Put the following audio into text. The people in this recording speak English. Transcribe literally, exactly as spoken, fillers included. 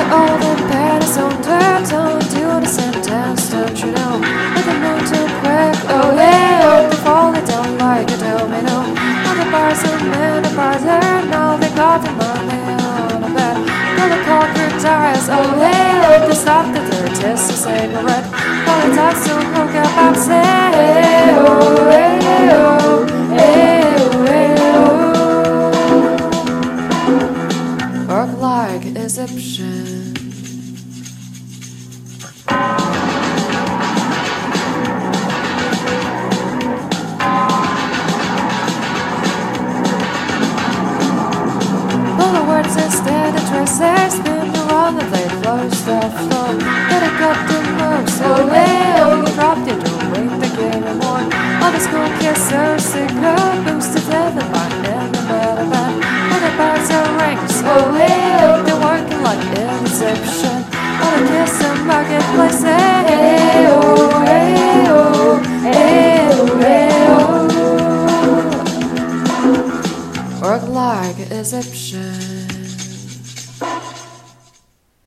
all the patties on dirt, don't do the sentence, don't you know? Let them move too quick, oh hey, oh, they fall down like a domino. All the bars and men, the bars there, now they got the money on the bed. All the corporate tires, oh hey, oh, they stop the dirt, just a cigarette. All the talks to hook up, I'm saying, hey, oh, hey, oh, hey, oh, hey, oh. Work like Egyptian. All the words instead of dresses spin around and they flow, stuff flow. But I got the moves, oh hey, oh, you dropped it, don't wait to give it more. All the school kissers, cigarette boosted heaven, but never met a man. All the birds are rings, oh hey, oh, they're working like Inception. All the kiss and marketplace, hey, oh, hey, oh, hey, oh, hey, oh. Work like Egyptian.